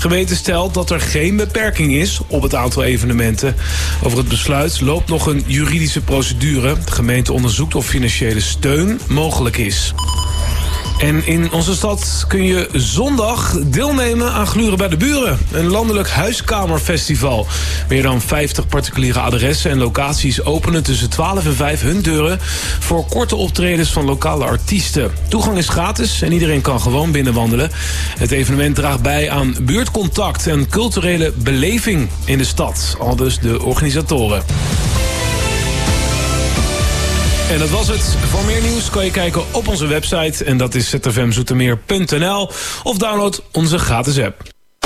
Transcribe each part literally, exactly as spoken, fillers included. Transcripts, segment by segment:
gemeente stelt dat er geen beperking is op het aantal evenementen. Over het besluit loopt nog een juridische procedure. De gemeente onderzoekt of financiële steun mogelijk is. En in onze stad kun je zondag deelnemen aan Gluren bij de Buren. Een landelijk huiskamerfestival. Meer dan vijftig particuliere adressen en locaties openen tussen twaalf en vijf hun deuren voor korte optredens van lokale artiesten. Toegang is gratis en iedereen kan gewoon binnenwandelen. Het evenement draagt bij aan buurtcontact en culturele beleving in de stad. Aldus de organisatoren. En dat was het. Voor meer nieuws kan je kijken op onze website. En dat is z f m zoetermeer punt n l. Of download onze gratis app.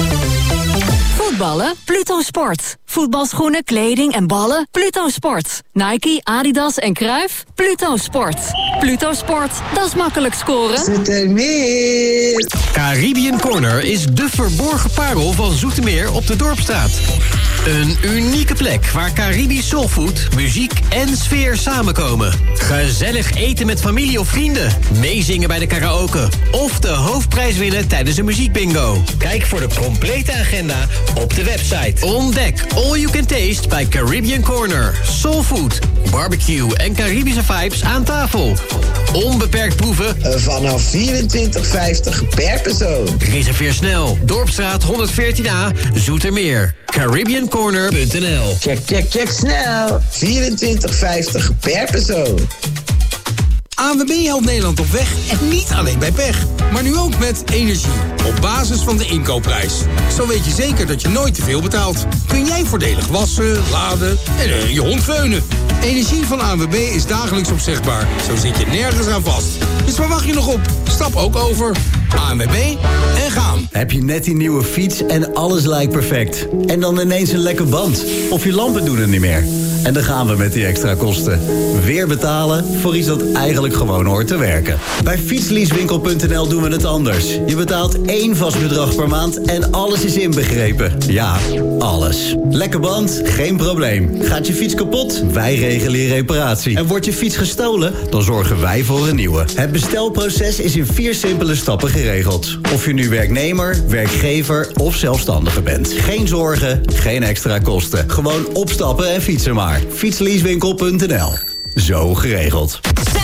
Voetballen? Pluto Sport. Voetbalschoenen, kleding en ballen? Pluto Sport. Nike, Adidas en Cruijff? Pluto Sport. Pluto Sport, dat is makkelijk scoren. Zoetermeer. Caribbean Corner is de verborgen parel van Zoetermeer op de Dorpsstraat. Een unieke plek waar Caribisch soulfood, muziek en sfeer samenkomen. Gezellig eten met familie of vrienden. Meezingen bij de karaoke. Of de hoofdprijs winnen tijdens een muziekbingo. Kijk voor de complete agenda op de website. Ontdek all you can taste bij Caribbean Corner. Soulfood, barbecue en Caribische vibes aan tafel. Onbeperkt proeven. Vanaf vierentwintig vijftig per persoon. Reserveer snel. Dorpsstraat honderdveertien A, Zoetermeer. Caribbean Corner punt n l. Check, check, check snel. vierentwintig vijftig per persoon. A N W B helpt Nederland op weg en niet alleen bij pech. Maar nu ook met energie. Op basis van de inkoopprijs. Zo weet je zeker dat je nooit te veel betaalt. Kun jij voordelig wassen, laden en uh, je hond veunen. Energie van A N W B is dagelijks opzegbaar. Zo zit je nergens aan vast. Dus waar wacht je nog op? Stap ook over. A N W B en gaan. Heb je net die nieuwe fiets en alles lijkt perfect. En dan ineens een lekke band. Of je lampen doen het niet meer. En dan gaan we met die extra kosten. Weer betalen voor iets dat eigenlijk gewoon hoort te werken. Bij fietsleasewinkel punt n l doen we het anders. Je betaalt één vast bedrag per maand en alles is inbegrepen. Ja, alles. Lekke band? Geen probleem. Gaat je fiets kapot? Wij regelen je reparatie. En wordt je fiets gestolen? Dan zorgen wij voor een nieuwe. Het bestelproces is in vier simpele stappen geregeld. Of je nu werknemer, werkgever of zelfstandige bent. Geen zorgen, geen extra kosten. Gewoon opstappen en fietsen maar. fietsleasewinkel punt n l. Zo geregeld.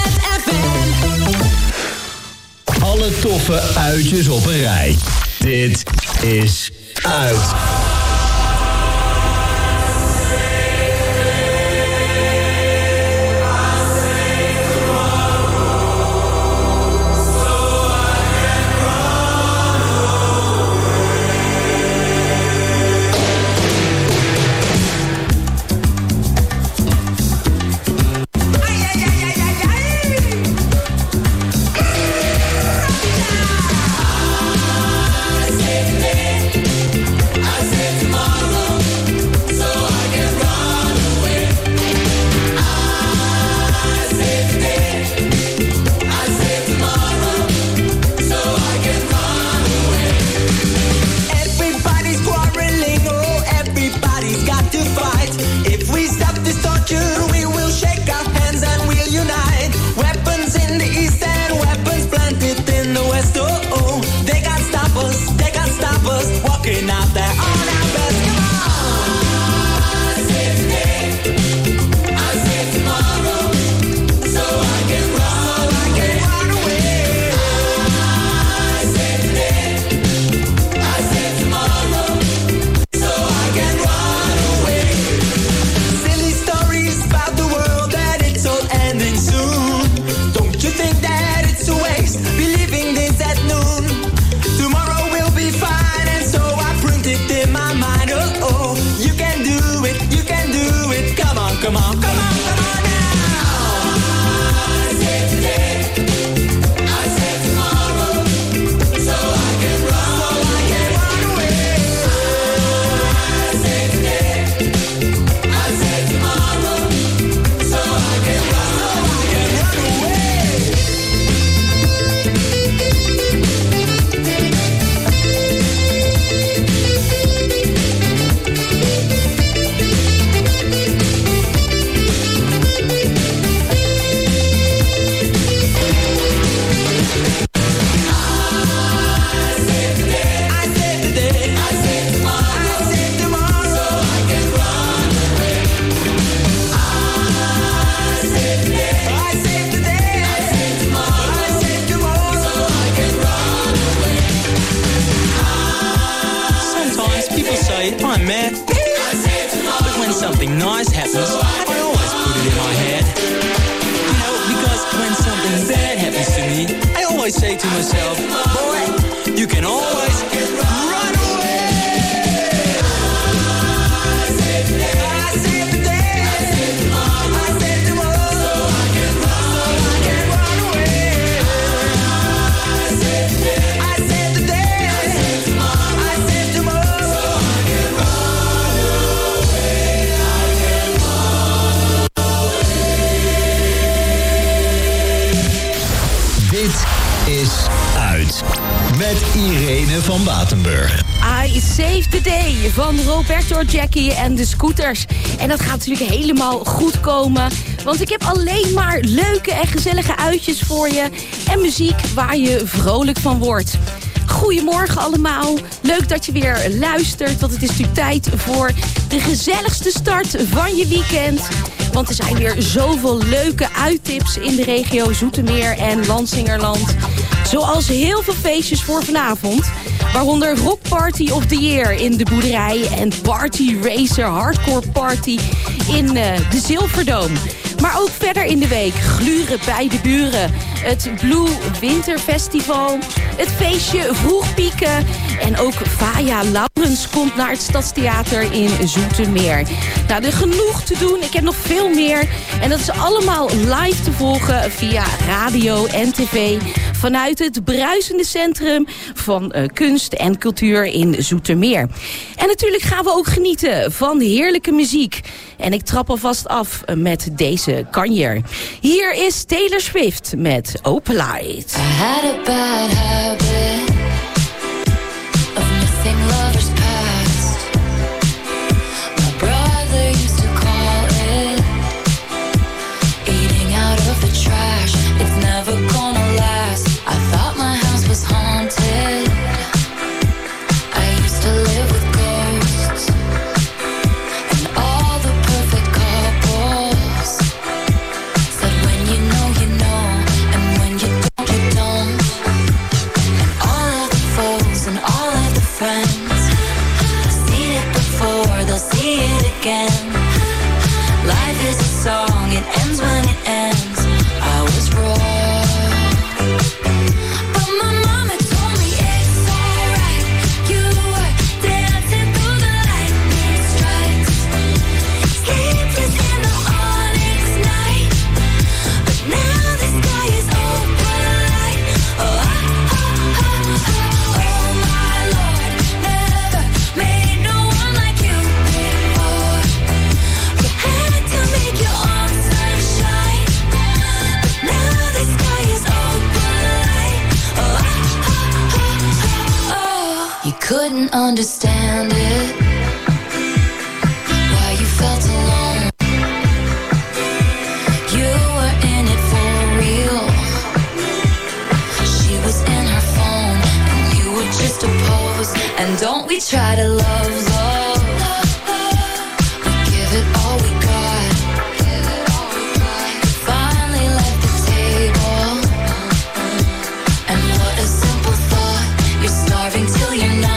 Alle toffe uitjes op een rij. Dit is Uit. Believing this at noon. Tomorrow will be fine, and so I print it tell you, I'm mad. But when something nice happens, I always put it in my head. You know, because when something bad happens to me, I always say to myself, boy, you can always run away. I saved the day. I saved the day. I saved tomorrow. I saved tomorrow. So I can run, so I can run away. I saved the day. I saved the day. I saved tomorrow. I saved tomorrow. So I can run away. I can run away. Dit is Uit. Met Irene van Batenburg. I Save the Day van Roberto Jackie en de Scooters. En dat gaat natuurlijk helemaal goed komen. Want ik heb alleen maar leuke en gezellige uitjes voor je. En muziek waar je vrolijk van wordt. Goedemorgen allemaal. Leuk dat je weer luistert. Want het is natuurlijk tijd voor de gezelligste start van je weekend. Want er zijn weer zoveel leuke uittips in de regio Zoetermeer en Lansingerland. Zoals heel veel feestjes voor vanavond. Waaronder Rock Party of the Year in de Boerderij en Party Racer Hardcore Party in uh, de Zilverdome. Maar ook verder in de week gluren bij de buren. Het Blue Winter Festival. Het feestje Vroeg Pieken. En ook Faya Laurens komt naar het Stadstheater in Zoetermeer. Nou, er genoeg te doen. Ik heb nog veel meer. En dat is allemaal live te volgen via radio en tv. Vanuit het bruisende centrum van uh, kunst en cultuur in Zoetermeer. En natuurlijk gaan we ook genieten van heerlijke muziek. En ik trap alvast af met deze kanjer. Hier is Taylor Swift met Opalite. I had a bad habit of missing lovers past. My brother used to call it eating out of the trash. It's never gonna last. I thought my house was haunted. I used to live with ghosts and all the perfect couples said when you know you know and when you don't you don't. And all of the foes and all of the friends have seen it before, they'll see it again. Life is a song, it ends when it ends. I was wrong. Couldn't understand it, why you felt alone. You were in it for real. She was in her phone and you were just a pose. And don't we try to love, love. We give it all we got. Finally left the table. And what a simple thought. You're starving till you're not.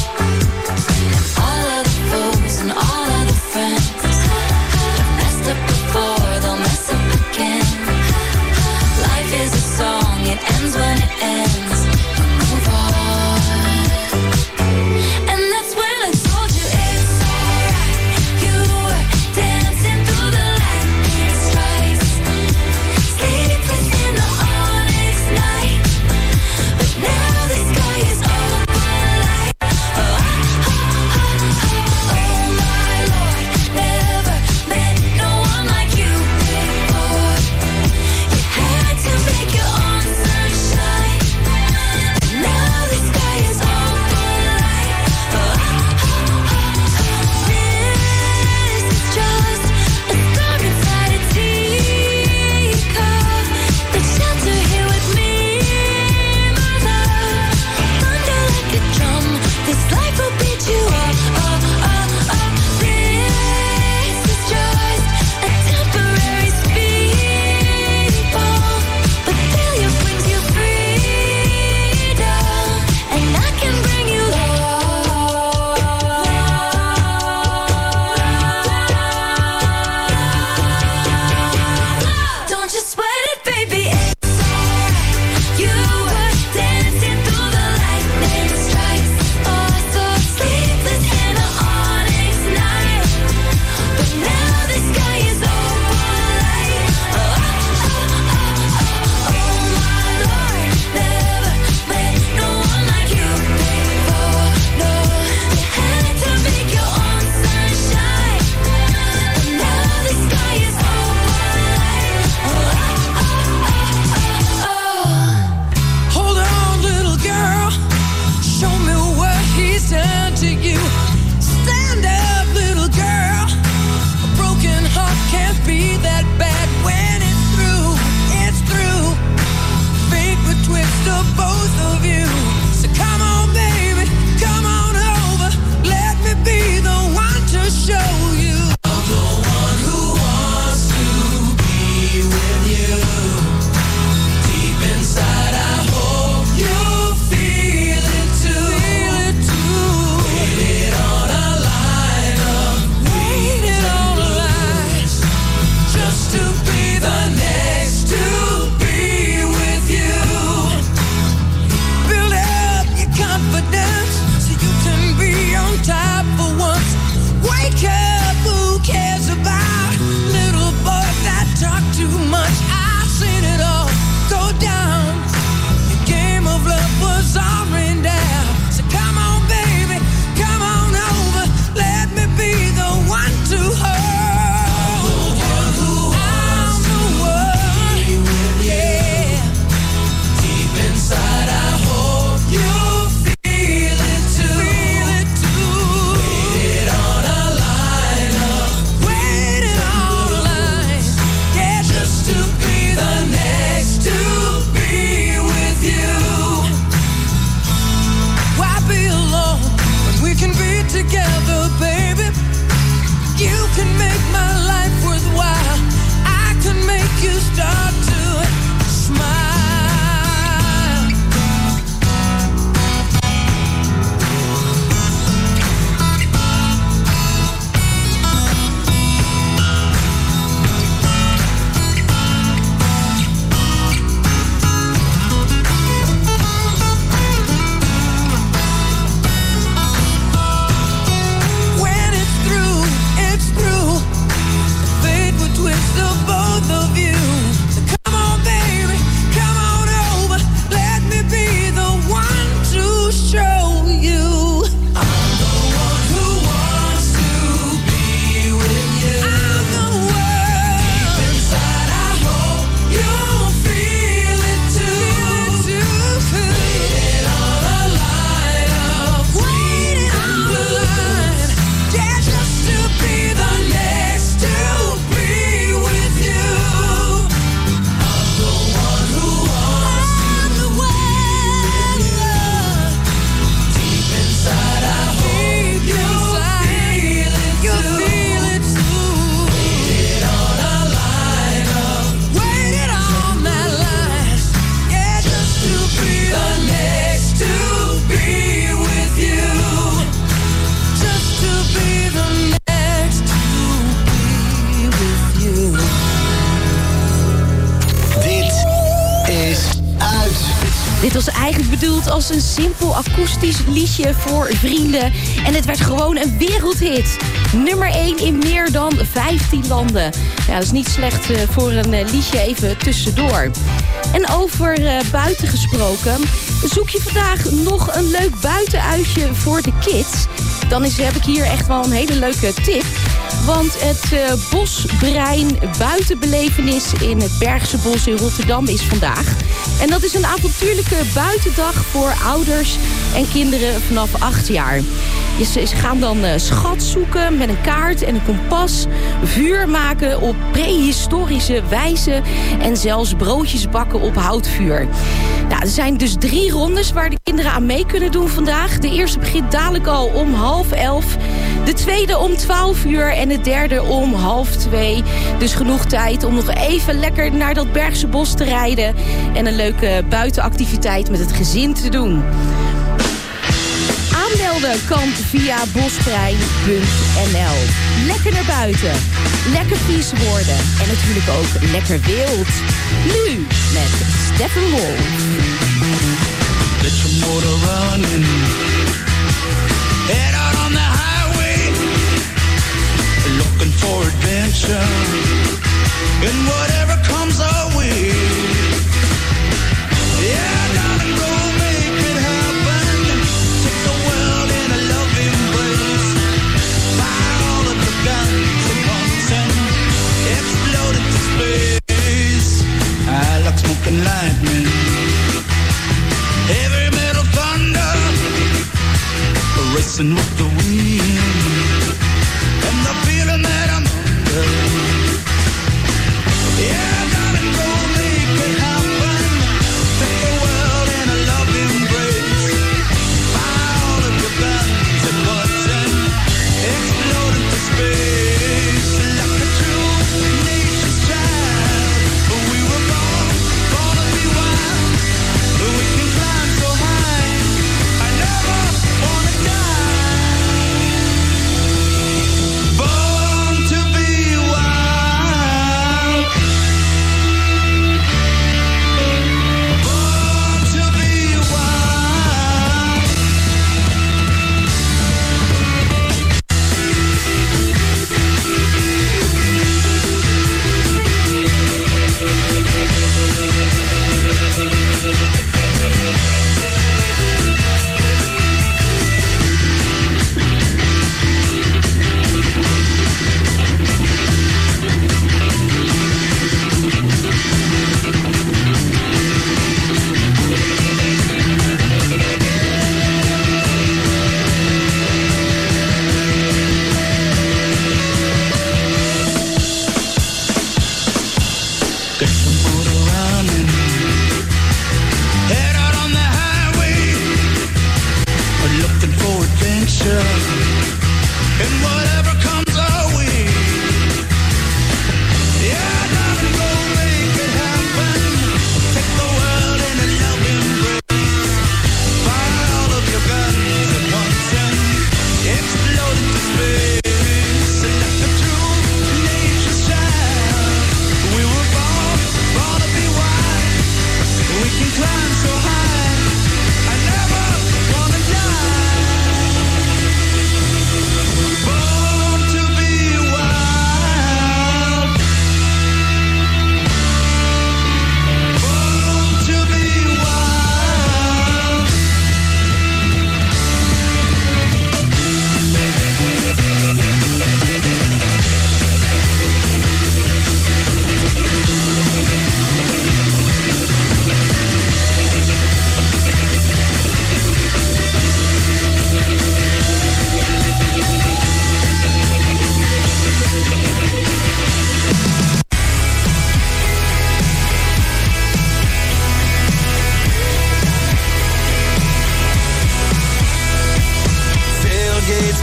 Ends when it ends, move on. And that's when I told you you start to smile. When it's through, it's through. Fate will twist the both of you. So come on, baby, come on over. Let me be the one to show you. I'm the one who wants to be with you. I'm the one. Deep inside, I hope you'll feel it too. Waiting on a line of waiting on the line. Yeah, just to be the next to be with you. I'm the one who wants to be with you. Deep inside, I hope you'll feel it too. Waiting on a line of waiting on that line. Yeah, just to be the next to be with you. Just to be the next to be with you. Dit is uit. Dit was eigenlijk bedoeld als een simpel akoestisch liedje voor vrienden. En het werd gewoon een wereldhit. Nummer één in meer dan vijftien landen. Ja, dat is niet slecht eh, voor een eh, liedje even tussendoor. En over eh, buiten gesproken, zoek je vandaag nog een leuk buitenuitje voor de kids? Dan is, heb ik hier echt wel een hele leuke tip. Want het uh, Bosbrein buitenbelevenis in het Bergse Bos in Rotterdam is vandaag. En dat is een avontuurlijke buitendag voor ouders en kinderen vanaf acht jaar. Ze gaan dan uh, schat zoeken met een kaart en een kompas, vuur maken op prehistorische wijze en zelfs broodjes bakken op houtvuur. Nou, er zijn dus drie rondes waar de kinderen aan mee kunnen doen vandaag. De eerste begint dadelijk al om half elf, de tweede om twaalf uur en de derde om half twee. Dus genoeg tijd om nog even lekker naar dat Bergse Bos te rijden en een leuke buitenactiviteit met het gezin te doen. Aanmelden kan via bosbrein punt n l. Lekker naar buiten, lekker vies worden en natuurlijk ook lekker wild. Nu met Steppenwolf. Let your motor running. Head out on the highway. Looking for adventure. And whatever comes our way. Yeah, darling, go make it happen. Take the world in a loving embrace. Fire all of the guns and bombs and explode into space. I like smoking lightning. Heavy metal thunder, racing with the wind, and the feeling that I'm under. Yeah, darling, go make it happen. Take the world in a loving embrace. Fire all of your guns and bullets and explode into space. Like a true nature's child, we were born, born to be wild. We can climb so high, I never wanna die. Born to be wild. Born to be wild. Get your motor running. Head out on the highway. Looking for adventure. And whatever comes our way. Yeah, darling, go away.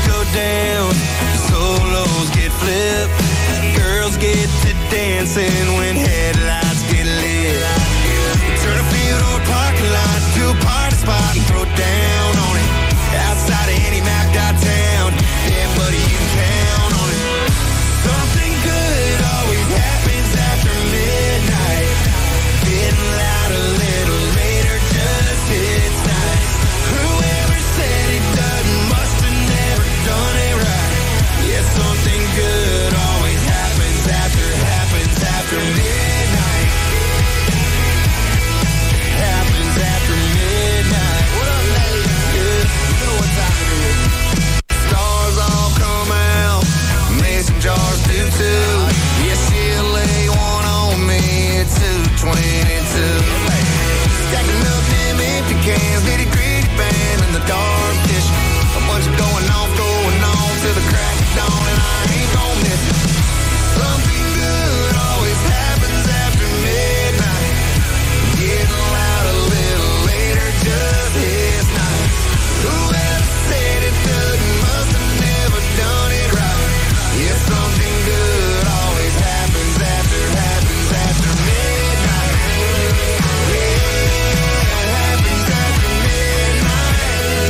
go down, solos get flipped, girls get to dancing when headlights get lit. Turn a field or a parking lot to a party spot and throw down on it. Outside of any mapped out town, yeah, buddy, you can count on it. Something good always happens after midnight. Getting loud a little later just hits nice. Whoever said it doesn't must have never done it right. Yeah, something good always happens after, happens after midnight. Happens after midnight. What up, ladies? Good. You know what time it is. Stars all come out, mason jars do too. Yeah, she'll lay one on me at two twenty-two. Stacking up them empty cans, nitty gritty band in the dark dish. A bunch of going off, going on till the crack of dawn, and I ain't gon' miss it. Something good always happens after midnight. Getting loud a little later just hits nice. Whoever said it doesn't must have never done it right. Yeah, something good always happens after, happens after midnight. Yeah, it happens after midnight.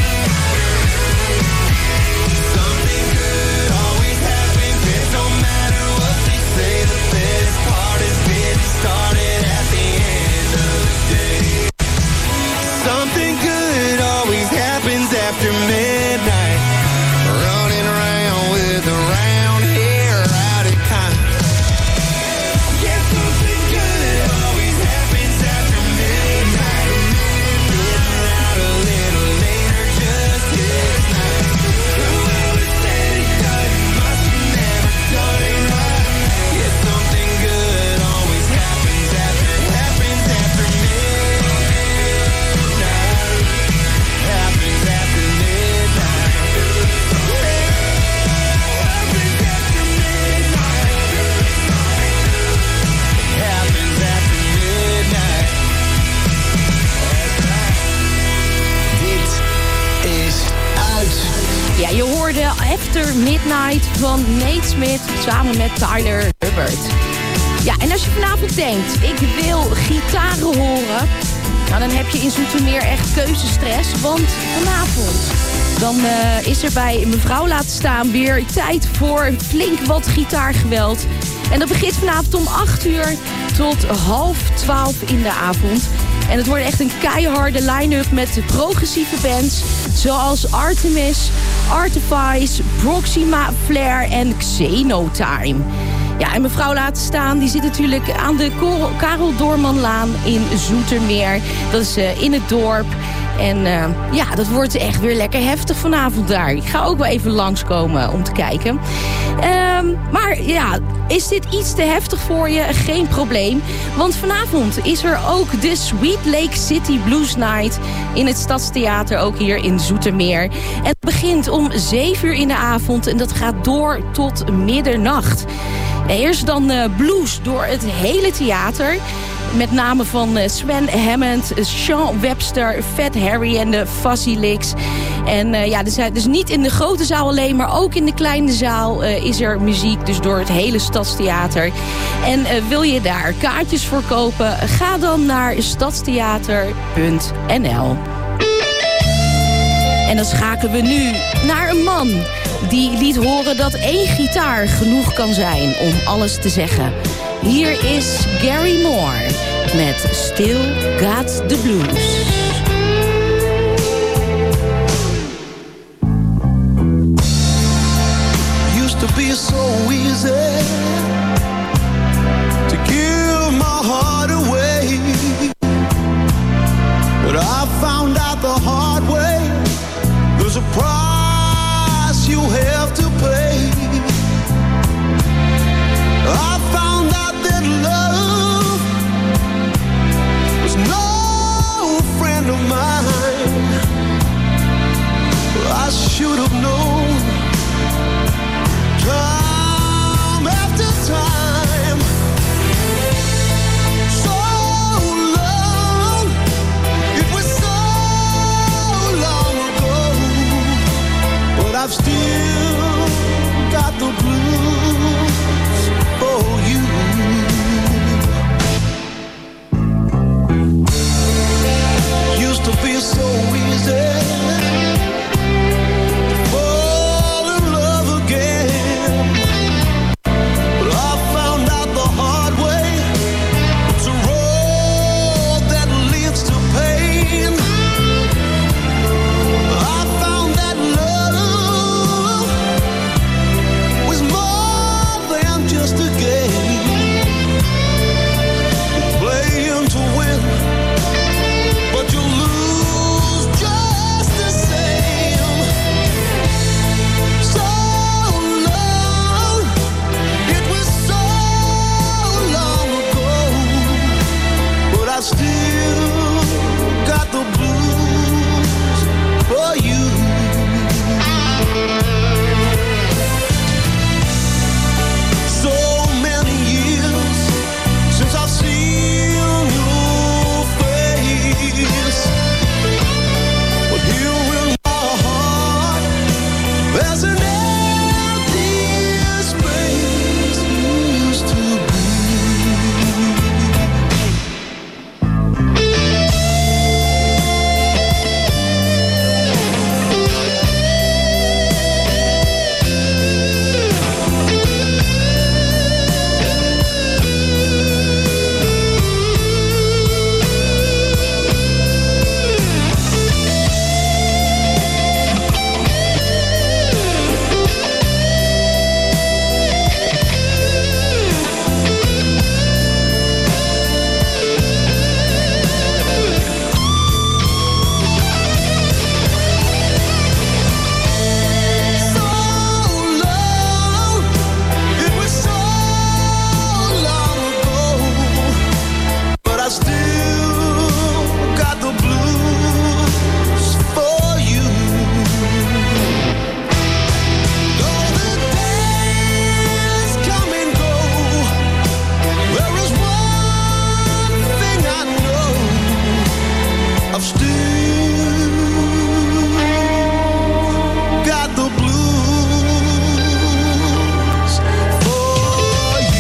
Something good always happens. It don't matter what they say. The best part is getting started at the end of the day. Something good always happens after midnight. Running around with a round hair out of time. Yeah, something good always happens after midnight. Getting out a little later just hits night. Whoever said it doesn't must have never done it right. Yeah, something good always happens after, happens after midnight. Happens after midnight. Happens after midnight. Happens after midnight. Dit is uit. Ja, je hoorde After Midnight van Nate Smith samen met Tyler Hubbard. Ja, en als je vanavond denkt, ik wil gitaren horen, nou, dan heb je in Zoetermeer echt keuzestress. Want vanavond, dan uh, is er bij mevrouw laten staan weer tijd voor flink wat gitaargeweld. En dat begint vanavond om acht uur tot half twaalf in de avond. En het wordt echt een keiharde line-up met progressieve bands zoals Artemis, Artifice, Proxima, Flare en Xenotime. Ja, en mevrouw laten staan, die zit natuurlijk aan de Kor- Karel Doormanlaan in Zoetermeer. Dat is uh, in het dorp. En uh, ja, dat wordt echt weer lekker heftig vanavond daar. Ik ga ook wel even langskomen om te kijken. Um, maar ja, is dit iets te heftig voor je? Geen probleem. Want vanavond is er ook de Sweet Lake City Blues Night in het Stadstheater, ook hier in Zoetermeer. En het begint om zeven uur in de avond en dat gaat door tot middernacht. Eerst dan uh, blues door het hele theater. Met name van uh, Sven Hammond, Sean Webster, Fat Harry en de Fuzzy Licks. En uh, ja, dus, dus niet in de grote zaal alleen, maar ook in de kleine zaal uh, is er muziek. Dus door het hele Stadstheater. En uh, wil je daar kaartjes voor kopen? Ga dan naar stadstheater punt n l. En dan schakelen we nu naar een man die liet horen dat één gitaar genoeg kan zijn om alles te zeggen. Hier is Gary Moore met Still Got the Blues. Used to be so easy to give my heart away, but I found out the hard way. There's a price you have to pay. I found out that love was no friend of mine. I should have known. Time after time, so long, it was so long ago, but I've still still got the blues for you. Used to be so easy to fall in love again, but I found out the hard way. It's a road that leads to pain. I found that love was more than just a game. Playing to win, but you lose just the same. So long, it was so long ago, but I still got the blues for you. So many years since I've seen your face, but here in my heart there's an empty space used to be. So long, it was so long ago, but I still got the blues for you. Though the days come and go, there is one thing I know: I've still got the blues for you.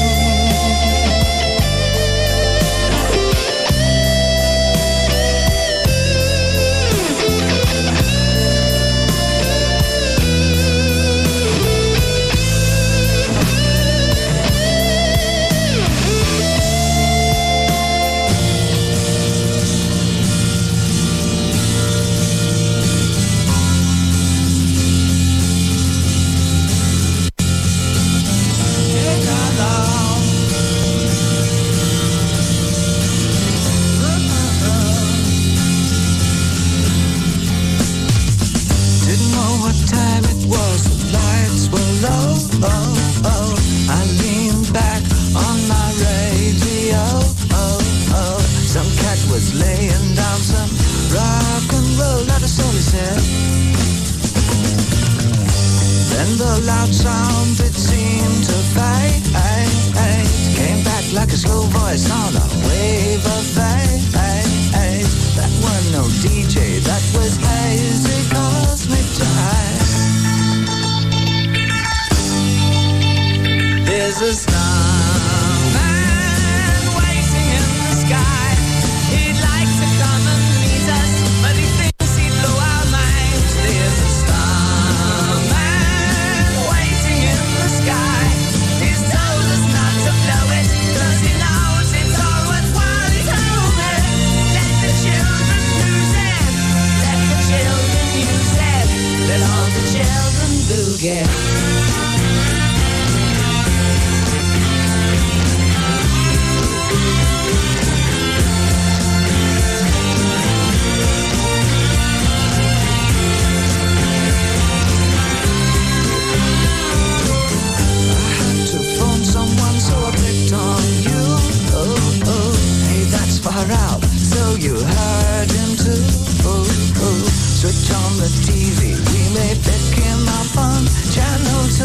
Didn't know what time it was, the lights were low. Oh, oh. I leaned back on my radio. Oh, oh. Some cat was laying down some rock and roll, that is all he said. Then the loud sound, it seemed to fade. Came back like a slow voice on a wave of fade. That wasn't no D J, that was hazy cosmic jive. There's a starman waiting in the sky. He'd like to come and meet us, but he thinks he'd blow our minds. There's a starman waiting in the sky. He's told us not to blow it, 'cause he knows it's all worthwhile. He told me, let the children use it, let the children use it, let all the children boogie. You heard him too. Switch on the T V, we may pick him up on channel two.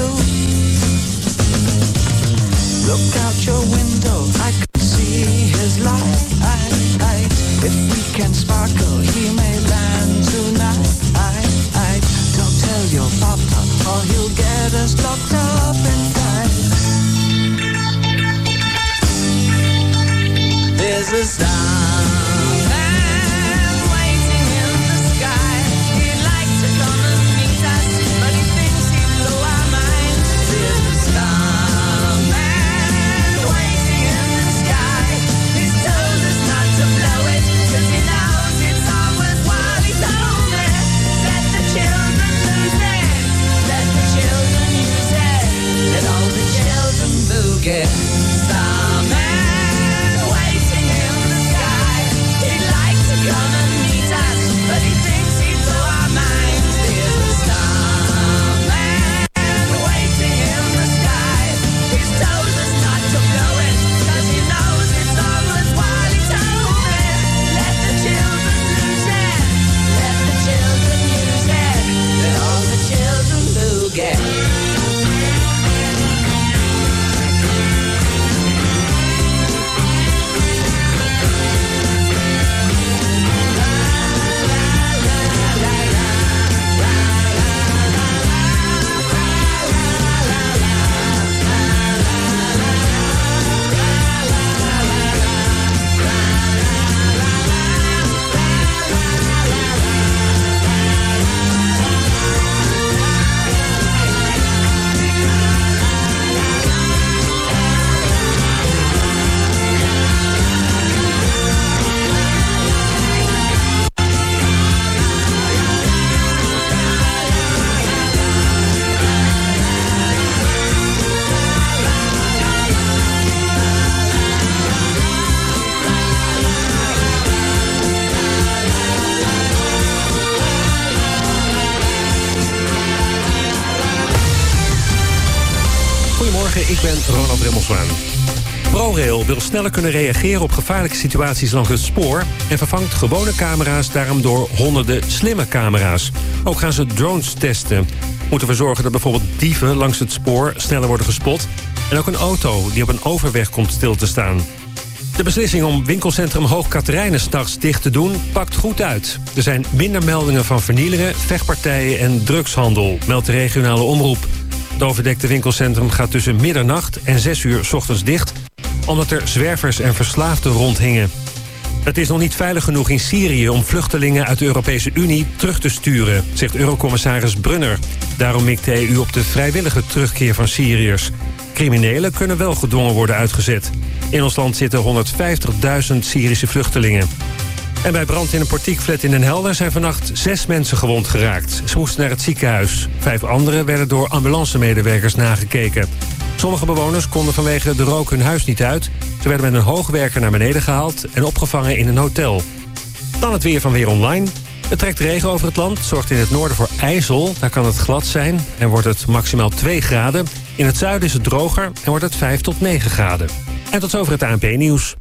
Goedemorgen, ik ben Ronald Remmelswaan. ProRail wil sneller kunnen reageren op gevaarlijke situaties langs het spoor en vervangt gewone camera's daarom door honderden slimme camera's. Ook gaan ze drones testen. Moeten we zorgen dat bijvoorbeeld dieven langs het spoor sneller worden gespot en ook een auto die op een overweg komt stil te staan. De beslissing om winkelcentrum Hoog Catharijnen 's nachts dicht te doen pakt goed uit. Er zijn minder meldingen van vernielingen, vechtpartijen en drugshandel, meldt de regionale omroep. Het overdekte winkelcentrum gaat tussen middernacht en zes uur 's ochtends dicht, omdat er zwervers en verslaafden rondhingen. Het is nog niet veilig genoeg in Syrië om vluchtelingen uit de Europese Unie terug te sturen, zegt Eurocommissaris Brunner. Daarom mikt de E U op de vrijwillige terugkeer van Syriërs. Criminelen kunnen wel gedwongen worden uitgezet. In ons land zitten honderdvijftigduizend Syrische vluchtelingen. En bij brand in een portiekflat in Den Helder zijn vannacht zes mensen gewond geraakt. Ze moesten naar het ziekenhuis. Vijf anderen werden door ambulancemedewerkers nagekeken. Sommige bewoners konden vanwege de rook hun huis niet uit. Ze werden met een hoogwerker naar beneden gehaald en opgevangen in een hotel. Dan het weer van Weer Online. Het trekt regen over het land, zorgt in het noorden voor ijzel. Daar kan het glad zijn en wordt het maximaal twee graden. In het zuiden is het droger en wordt het vijf tot negen graden. En tot zover het A N P-nieuws.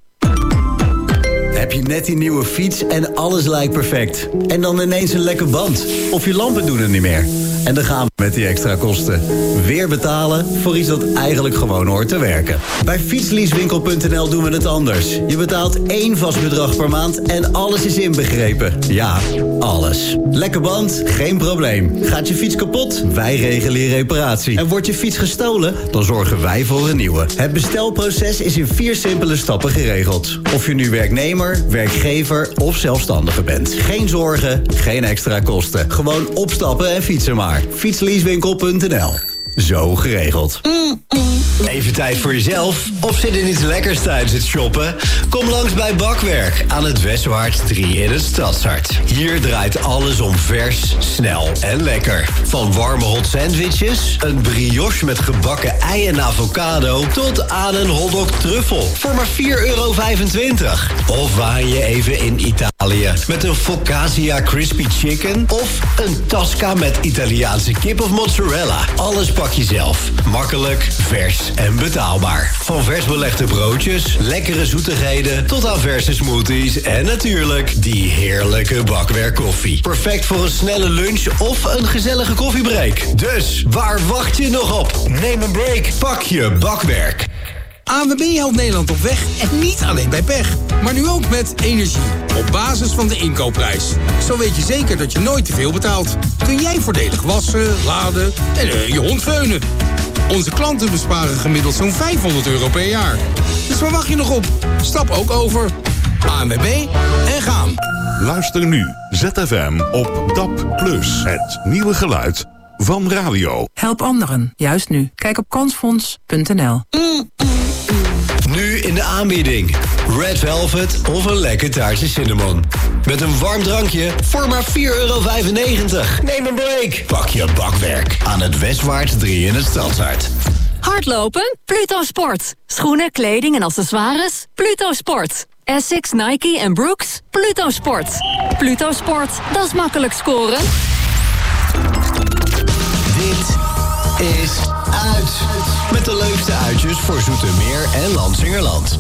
Heb je net die nieuwe fiets en alles lijkt perfect. En dan ineens een lekke band. Of je lampen doen het niet meer. En dan gaan we met die extra kosten. Weer betalen voor iets dat eigenlijk gewoon hoort te werken. Bij fietsleasewinkel punt n l doen we het anders. Je betaalt één vast bedrag per maand en alles is inbegrepen. Ja, alles. Lekke band? Geen probleem. Gaat je fiets kapot? Wij regelen je reparatie. En wordt je fiets gestolen? Dan zorgen wij voor een nieuwe. Het bestelproces is in vier simpele stappen geregeld. Of je nu werknemer, werkgever of zelfstandige bent. Geen zorgen, geen extra kosten. Gewoon opstappen en fietsen maar. fietsleasewinkel punt n l. Zo geregeld. Even tijd voor jezelf? Of zit er iets lekkers tijdens het shoppen? Kom langs bij Bakwerk aan het Westwaard drie in het Stadshart. Hier draait alles om vers, snel en lekker. Van warme hot sandwiches, een brioche met gebakken ei en avocado, tot aan een hotdog truffel voor maar vier euro vijfentwintig. Of waan je even in Italië met een focaccia crispy chicken of een tasca met Italiaanse kip of mozzarella. Alles pak je zelf. Makkelijk, vers en betaalbaar. Van vers belegde broodjes, lekkere zoetigheden tot aan verse smoothies en natuurlijk die heerlijke Bakwerk koffie. Perfect voor een snelle lunch of een gezellige koffiebreak. Dus, waar wacht je nog op? Neem een break. Pak je Bakwerk. A N W B helpt Nederland op weg en niet alleen bij pech. Maar nu ook met energie. Op basis van de inkoopprijs. Zo weet je zeker dat je nooit te veel betaalt. Kun jij voordelig wassen, laden en uh, je hond veunen. Onze klanten besparen gemiddeld zo'n vijfhonderd euro per jaar. Dus waar wacht je nog op? Stap ook over. A N W B en gaan. Luister nu Z F M op D A B plus. Het nieuwe geluid van radio. Help anderen, juist nu. Kijk op kansfonds punt n l. Nu in de aanbieding. Red Velvet of een lekker taartje cinnamon. Met een warm drankje voor maar vier euro vijfennegentig. Neem een break. Pak je Bakwerk aan het Westwaard drie in het Stadshart. Hardlopen? Pluto Sport. Schoenen, kleding en accessoires? Pluto Sport. Essex, Nike en Brooks? Pluto Sport. Pluto Sport, dat is makkelijk scoren. Dit is Uit. Met de leukste uitjes voor Zoetermeer en Lansingerland.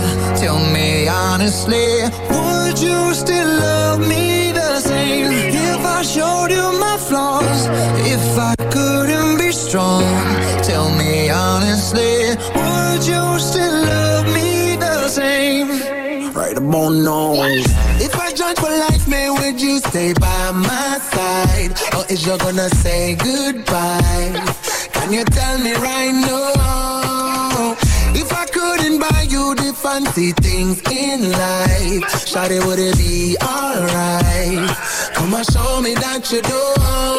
Tell me honestly, would you still love me the same if I showed you my flaws? If I couldn't be strong, tell me honestly, would you still love me the same? Right about now. If I judge for life, man, would you stay by my side? Or is you gonna say goodbye? Can you tell me right now? If I couldn't buy you the fancy things in life, shawty, would it be alright? Come on, show me that you do.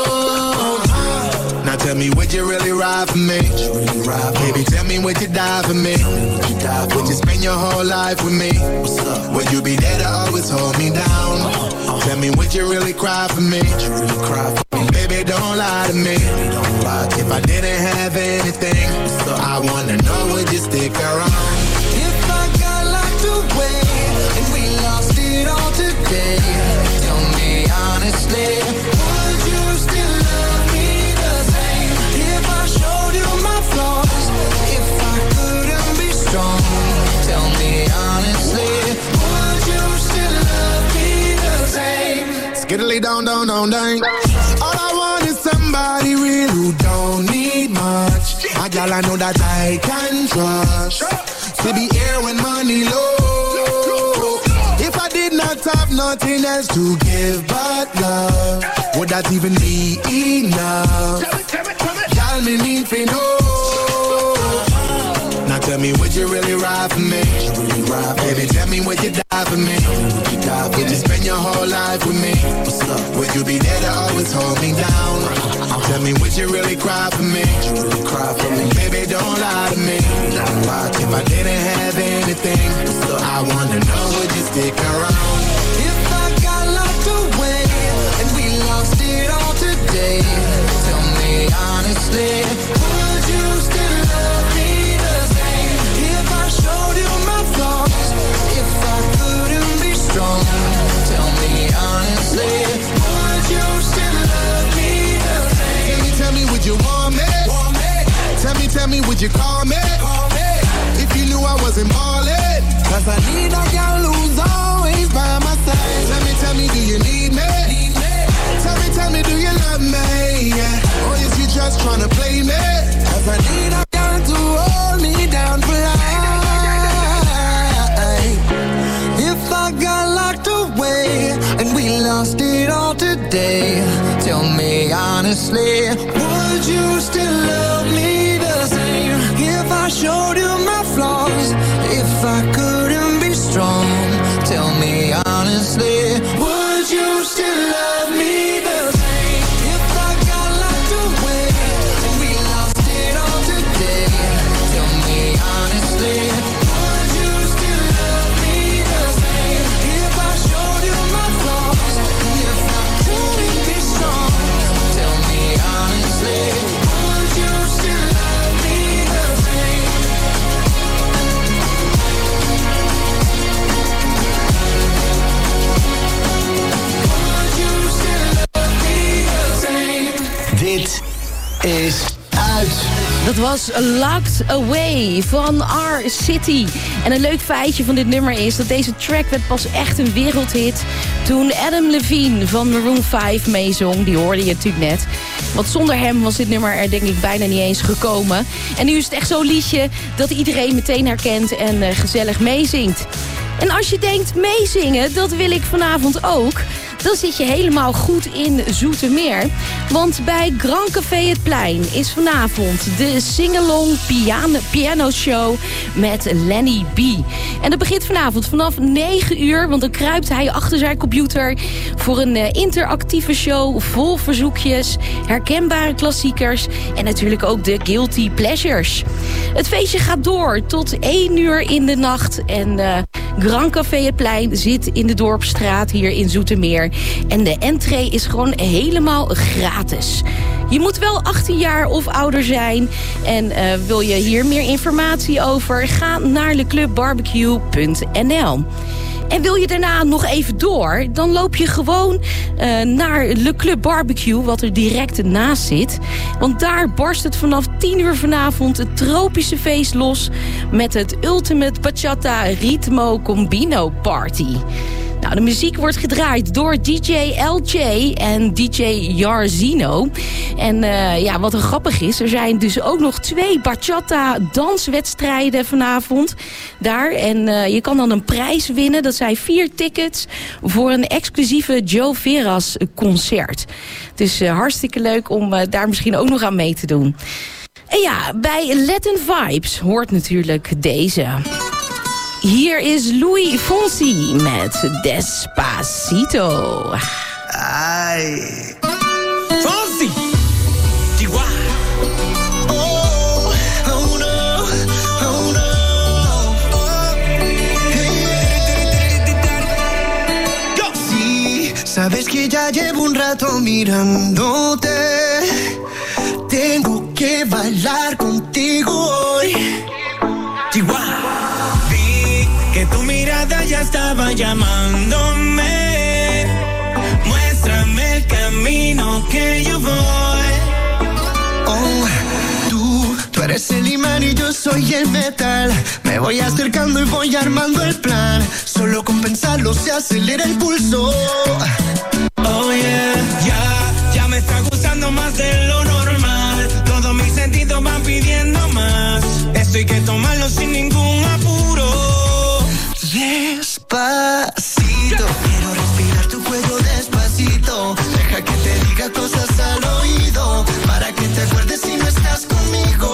Now tell me, would you really ride for me? Really ride, baby, tell me, would you die for me? Would you, die for would you spend your whole life with me? Would you be there to always hold me down? Uh-huh. Tell me, would you really cry for me? Would you really cry for me? Baby, don't lie to me. Don't lie to if I didn't have anything, I wanna know, would you stick around? If I got locked away and we lost it all today, tell me honestly, would you still love me the same if I showed you my flaws? If I couldn't be strong, tell me honestly, would you still love me the same? Skiddly down, down, down, down. All I want is somebody real who don't need much. A girl I know that I can trust, to be here when money low. If I did not have nothing else to give but love, would that even be enough? Girl, me need to know. Now tell me, would you really ride for me? Really ride, baby, tell me, would you die for me? Would you, die for would you spend your whole life with me? Would you be there to always hold me down? Tell me, would you really cry for me? Would you really cry for me? Baby, don't lie to me. Don't lie to if I didn't have anything, I wanna know, would you stick around? If I got locked away and we lost it all today, tell me honestly, would you still love me the same if I showed you my flaws? If I couldn't be strong, tell me honestly, would you still love me the same? Tell me, tell me, would you want me? Want me? Tell me, tell me, would you call me? Call me. If you knew I wasn't ballin', cause I need a girl who's always by my side. Tell me, tell me, do you need me? Need me? Tell me, tell me, do you love me? Yeah. Or is you just tryna play me? Cause I need a girl to hold me down for life. If I got locked away and we lost it all today, tell me honestly, would you still love me the same if I showed you my flaws? If I couldn't be strong, tell me honestly, would you still love me the same if I got locked away and we lost it all today? Tell me honestly, would you still love me the same if I showed you my flaws? If I couldn't be strong, tell me honestly, would you still love me the same? Would you still love me the same? Dit is uit. Dat was Locked Away van R-City. En een leuk feitje van dit nummer is dat deze track werd pas echt een wereldhit toen Adam Levine van Maroon vijf meezong. Die hoorde je natuurlijk net. Want zonder hem was dit nummer er denk ik bijna niet eens gekomen. En nu is het echt zo'n liedje dat iedereen meteen herkent en uh, gezellig meezingt. En als je denkt meezingen, dat wil ik vanavond ook, dan zit je helemaal goed in Zoetermeer. Want bij Grand Café Het Plein is vanavond de Singalong piano, piano Show met Lenny B. En dat begint vanavond vanaf negen uur, want dan kruipt hij achter zijn computer voor een uh, interactieve show vol verzoekjes, herkenbare klassiekers en natuurlijk ook de guilty pleasures. Het feestje gaat door tot één uur in de nacht en uh, Grand Café Het Plein zit in de Dorpsstraat hier in Zoetermeer. En de entree is gewoon helemaal gratis. Je moet wel achttien jaar of ouder zijn. En uh, wil je hier meer informatie over? Ga naar leclubbarbecue punt n l. En wil je daarna nog even door, dan loop je gewoon uh, naar Le Club Barbecue, wat er direct naast zit. Want daar barst het vanaf tien uur vanavond het tropische feest los met het Ultimate Bachata Ritmo Combino Party. Nou, de muziek wordt gedraaid door D J L J en D J Jarzino. En uh, ja, wat er grappig is, er zijn dus ook nog twee bachata danswedstrijden vanavond daar. En uh, je kan dan een prijs winnen. Dat zijn vier tickets voor een exclusieve Joe Veras concert. Het is uh, hartstikke leuk om uh, daar misschien ook nog aan mee te doen. En ja, bij Latin Vibes hoort natuurlijk deze. Hier is Louis Fonsi met Despacito. Ay. Fonsi. Chihuahua. Oh, oh no, oh no. Yo. Sí, sabes que ya llevo un rato mirándote. Tengo que bailar contigo hoy. Chihuahua. Que tu mirada ya estaba llamándome. Muéstrame el camino que yo voy. Oh, tú, tú eres el imán y yo soy el metal. Me voy acercando y voy armando el plan. Solo con pensarlo se acelera el pulso. Oh yeah, ya, ya me está gustando más de lo normal. Todos mis sentidos van pidiendo más. Esto hay que tomarlo sin ningún apuro. Despacito, quiero respirar tu cuello despacito. Deja que te diga cosas al oído, para que te acuerdes si no estás conmigo.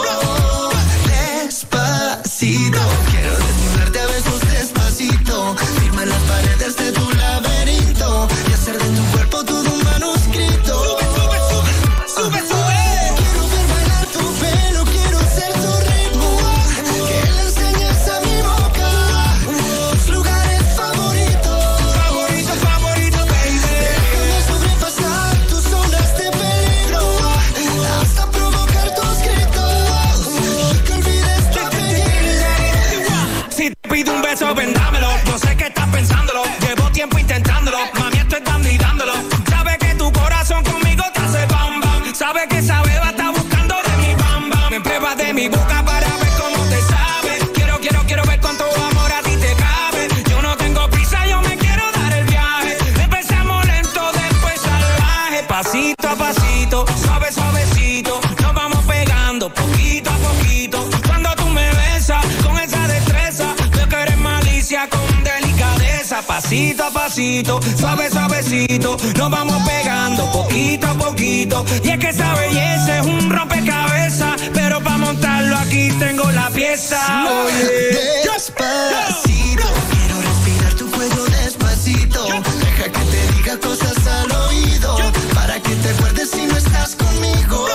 Despacito, quiero desnudarte a besos despacito. Firma las paredes de tu laberinto y hacer de tu cuerpo todo un manuscrito. Sube, sube, sube, sube, sube. Quiero ver bailar tu pelo, quiero ser tu ritmo. Que le enseñes a mi boca lugares favoritos, favorito, favorito, baby. Déjame sobrepasar tus zonas de peligro, hasta provocar tus gritos y que olvides tu apellido. Si te pido un beso, ven dámelo. No sé qué estás pensándolo, llevo tiempo intentándolo. Mami, estoy dando y dándolo. Sabe que tu corazón conmigo te hace bam bam. Sabe que esa beba está buscando de mi bam bam. Me prueba de mi boca para ver cómo te sabe. Quiero, quiero, quiero ver cuánto amor a ti te cabe. Yo no tengo prisa, yo me quiero dar el viaje. Empezamos lento, después salvaje. Pasito a pasito, suave, suavecito. Nos vamos pegando poquito a poquito. Cuando tú me besas con esa destreza, veo que eres malicia con delicadeza. Pasito a pasito, suave, suavecito. Nos vamos pegando poquito a poquito. Y es que esa belleza es un rompecabezas, pero para montarlo aquí tengo la pieza. Oye, despacito, quiero respirar tu cuello despacito. Deja que te diga cosas al oído, para que te acuerdes si no estás conmigo.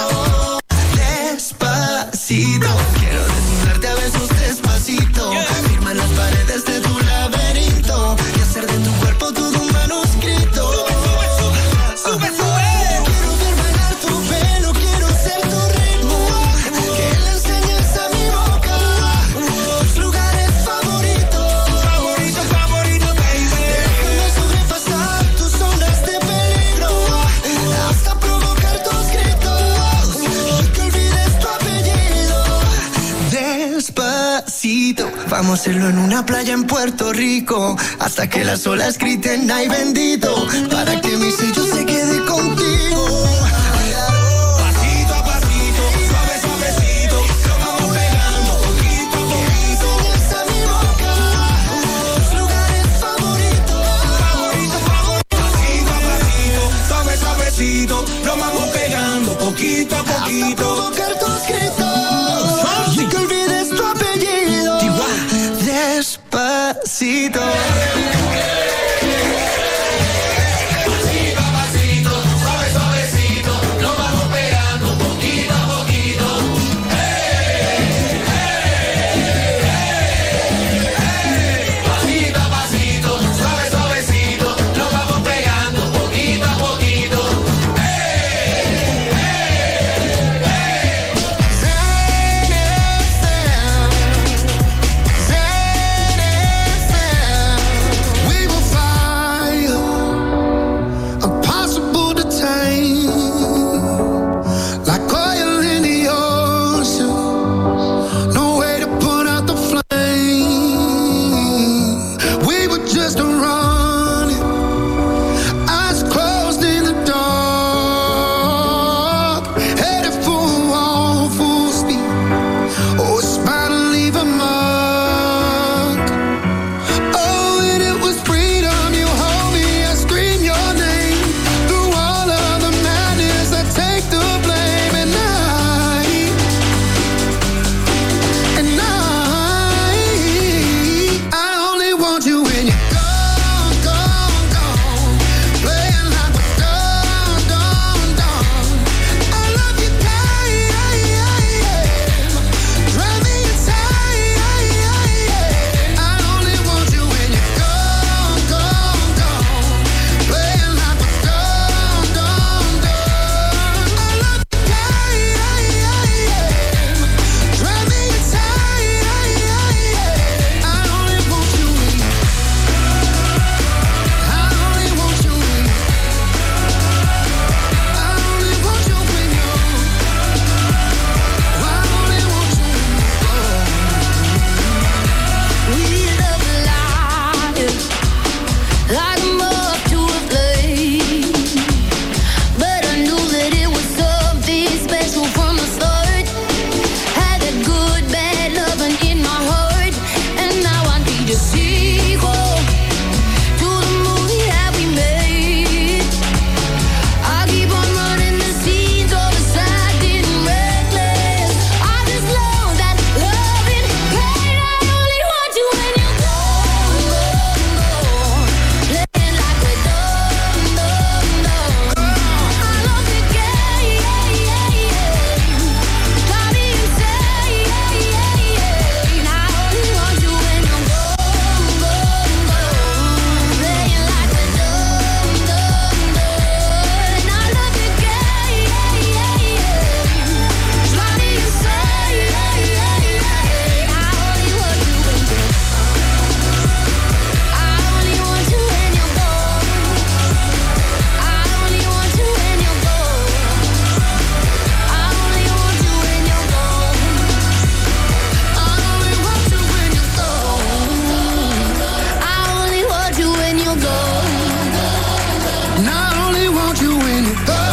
Despacito, quiero desnudarte a besos despacito. Firma las paredes de tu laberinto y hacer de tu cuerpo todo un manuscrito. Sube, sube, sube. Quiero ver bailar tu pelo, quiero ser tu ritmo. Que le enseñes a mi boca tus lugares favoritos, favorito, favorito, baby. Déjame sobrepasar tus zonas de peligro, hasta provocar tus gritos y que olvides tu apellido. Despacito, vamos a hacerlo en una playa en Puerto Rico, hasta que las olas griten ay bendito, para que mi sello se quede contigo. Pasito a pasito, suave, suavecito, lo vamos pegando poquito a poquito. Enseñas a mi boca tus lugares favoritos, favorito, favorito. Pasito a pasito, suave, suavecito, lo vamos pegando poquito a poquito. Hasta provocar tus gritos y que olvides tu apellido. Despacito. when you go.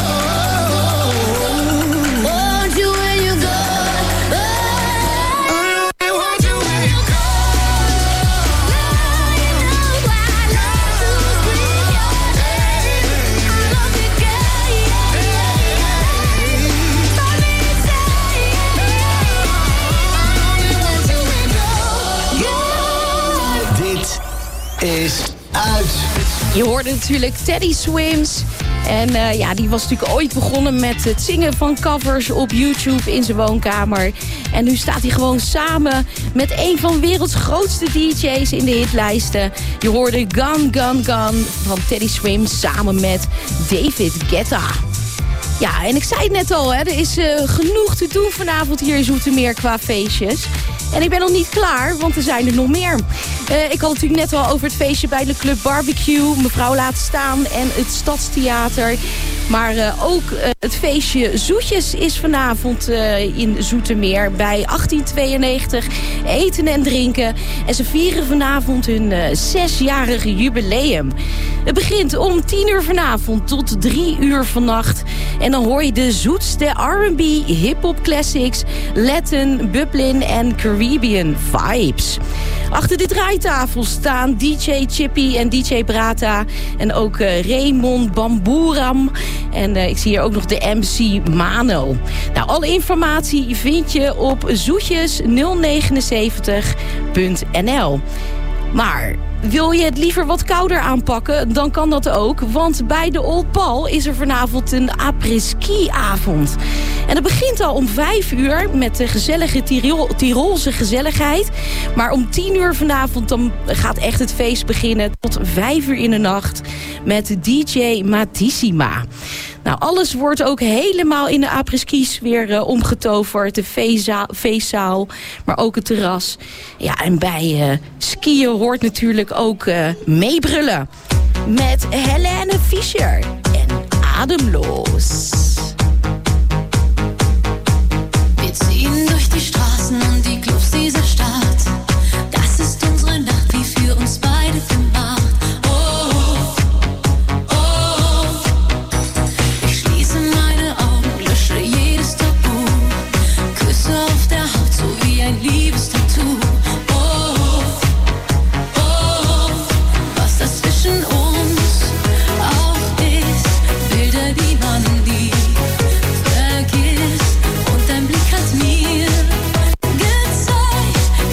Want you when you go. I want you when you go. Is uit. Je hoorde natuurlijk Teddy Swims. En uh, ja, die was natuurlijk ooit begonnen met het zingen van covers op YouTube in zijn woonkamer. En nu staat hij gewoon samen met een van de werelds grootste D J's in de hitlijsten. Je hoorde Gun Gun Gun van Teddy Swims samen met David Guetta. Ja, en ik zei het net al, hè, er is uh, genoeg te doen vanavond hier in Zoetermeer qua feestjes. En ik ben nog niet klaar, want er zijn er nog meer. Uh, ik had het natuurlijk net al over het feestje bij de Club Barbecue. Mevrouw laat staan en het Stadstheater. Maar uh, ook uh, het feestje Zoetjes is vanavond uh, in Zoetermeer bij achttien tweeënnegentig. Eten en drinken. En ze vieren vanavond hun uh, zesjarige jubileum. Het begint om tien uur vanavond tot drie uur vannacht. En dan hoor je de zoetste R en B, hip-hop classics, Latin, Bublin en Caribbean vibes. Achter de draaitafel staan D J Chippy en D J Brata. En ook uh, Raymond Bamboeram. En uh, ik zie hier ook nog de M C Mano. Nou, alle informatie vind je op zoetjes nul negenenzeventig punt n l. Maar wil je het liever wat kouder aanpakken, dan kan dat ook. Want bij de Old Paul is er vanavond een après-ski-avond. En dat begint al om vijf uur met de gezellige Tirol, Tirolse gezelligheid. Maar om tien uur vanavond dan gaat echt het feest beginnen tot vijf uur in de nacht met D J Matissima. Nou, alles wordt ook helemaal in de après-ski weer uh, omgetoverd. De feestzaal, feestzaal, maar ook het terras. Ja, en bij uh, skiën hoort natuurlijk ook uh, meebrullen. Met Helene Fischer en Ademloos. Wir ziehen durch die Straßen und die Clubs dieser Stadt. Das ist unsere Nacht, wie für uns beide gemacht. Oh, oh, ich schließe meine Augen, lösche jedes Tabu. Küsse auf der Haut, so wie ein Liebestattoo. Oh, oh, was das zwischen uns auch ist. Bilder, die man nie vergisst. Und dein Blick hat mir gezeigt,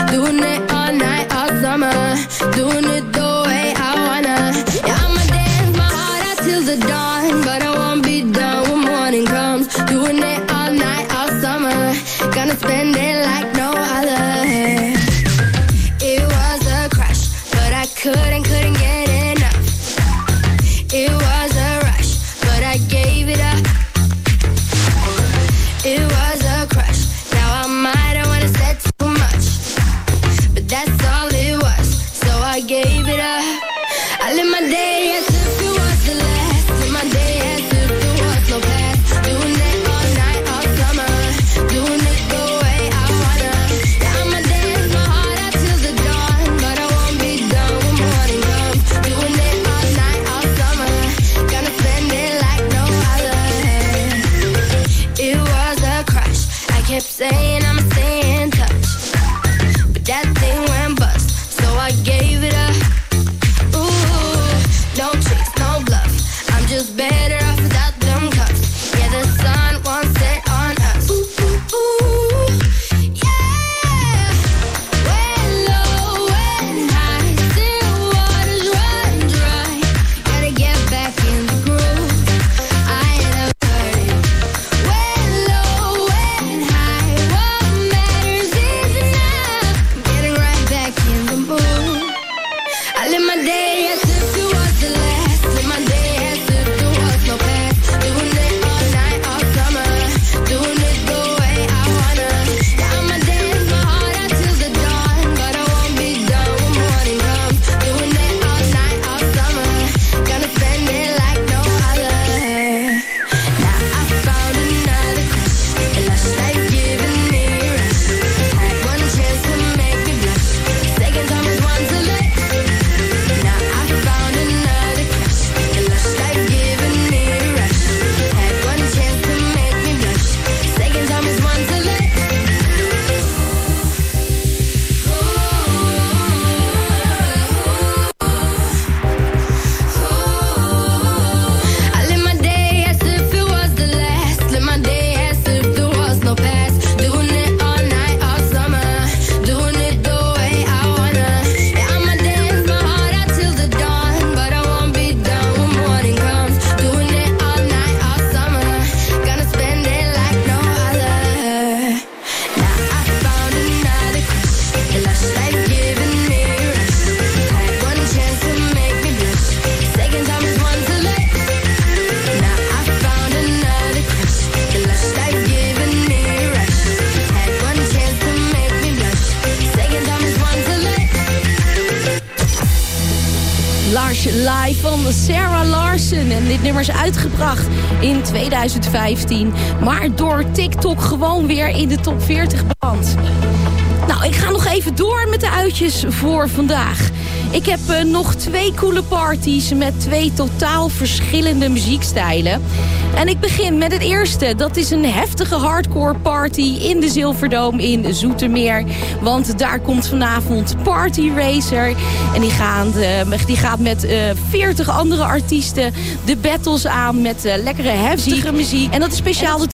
Doing it all night, all summer. Doing it the way I wanna. Yeah, I'ma dance my heart out till the dawn, but I won't be done when morning comes. Doing it all night, all summer. Gonna spend it like no other. It was a crush, but I couldn't, couldn't get enough. It was a rush, but I gave it up. It was a crush, now I might have wanna said too much, but that's all it was, so I gave it up. I live my day as if it was the last, live my day as if there was no past. Doing it all night, all summer, doing it the way I wanna. Yeah, I'ma dance my heart out till the dawn, but I won't be done when morning comes. Doing it all night, all summer, gonna spend it like no other. It was a crush, I kept saying I'ma stay in touch, but that thing went bust, so I gave it up. Ooh, no tricks, no bluff, I'm just better off without them cuffs. Yeah, the sun won't set on us. Ooh, ooh, ooh, yeah. When low, when high, still waters run dry. Gotta get back in the groove, I ain't never heard it. When low, when high, what matters is enough. Getting right back in the mood. I live my day as if it was the last, live my day as if there was no past. Doing it all night, all summer, doing it the way I wanna. Yeah, I'ma dance my heart out till the dawn, but I won't be done when morning comes. Doing it all night, all summer, gonna spend it like no other. Now I found another crush, and lush life giving me a rush. Had one chance to make me blush, second time is one to let. Now I found another crush, and lush life giving me a rush. Had one chance to make me blush, second time is one to let. I live my day as if it was the last, live my day as if there was no past. Doing it all night, all summer, doing it the way I wanna. Yeah, I'ma dance my heart out till the dawn, but I won't be done when morning comes. Doing it all night, all summer, gonna spend it like no other. Now I found another crush, and lush life giving me a rush. Had one chance to make me blush, second time is one to let. Now I found another crush, and lush life giving me a rush. Had one chance to make me blush, second time is one to let. Lars Live van Sarah Larsen. En dit nummer is uitgebracht in tweeduizend vijftien. Maar door TikTok gewoon weer in de top veertig beland. Nou, ik ga nog even door met de uitjes voor vandaag. Ik heb uh, nog twee coole parties met twee totaal verschillende muziekstijlen. En ik begin met het eerste. Dat is een heftige hardcore party in de Zilverdome in Zoetermeer. Want daar komt vanavond Party Racer. En die, gaan de, die gaat met uh, veertig andere artiesten de battles aan met uh, lekkere heftige muziek. En dat is speciaal de